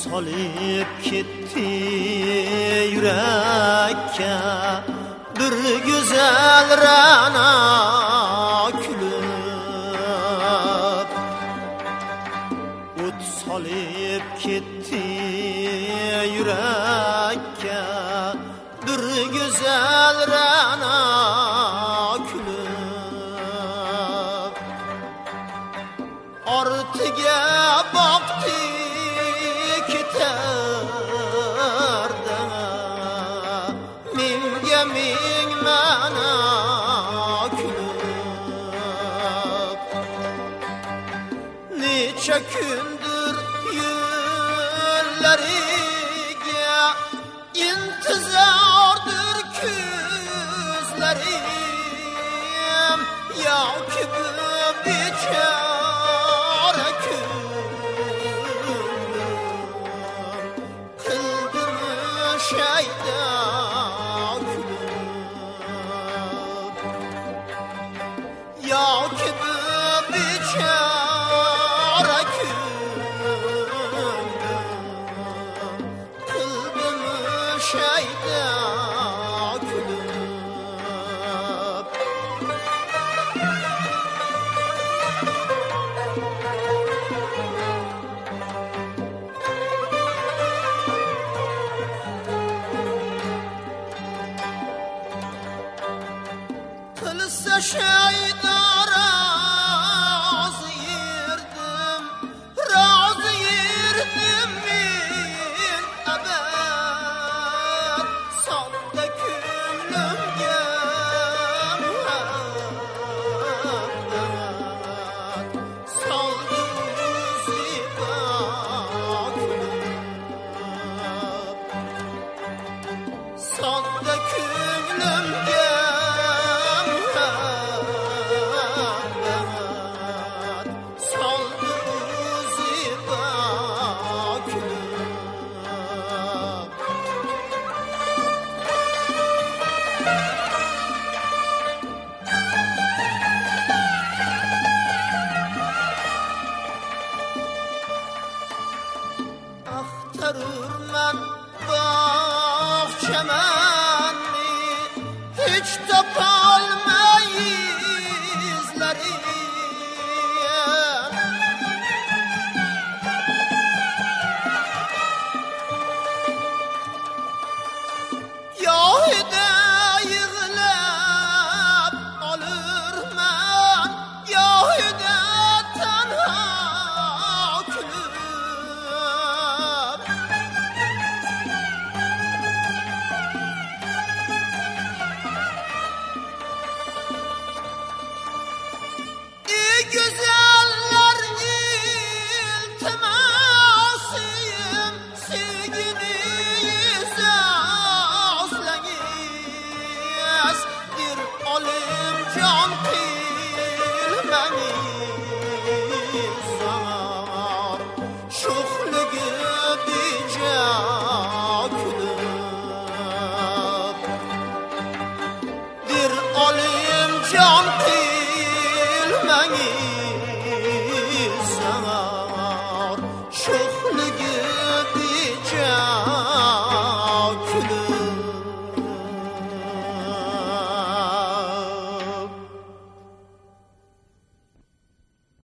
solib ketdi yurakka bir güzel ra'no kulib. O't solib ketdi yurakka bir güzel ra'no kulib. Ortiga boqdi ketardi mingga ming ma'no kulib. Necha kundir yo'llariga intizordir ko'zlarim, yoki bu bechora shaydon kulib, yoki bu bechora qildimi shaydon kulib. Qilsa shaydon rozi yerdim men abad. Sonda ko'nglimga muhabbat soldi o'ziga kulib. Sonda ko'nglimga axtarurman bog'chamanni, hech topolmay izlarim. Yo'ida yig'lab olurman, yo'ida tanho kulib. Güzeller iltimasım, sevginiz ağızlayız. Bir olim can qilmaniz zor, şuhligi bija kulib. Bir olim can qilmaniz zor, şuhligi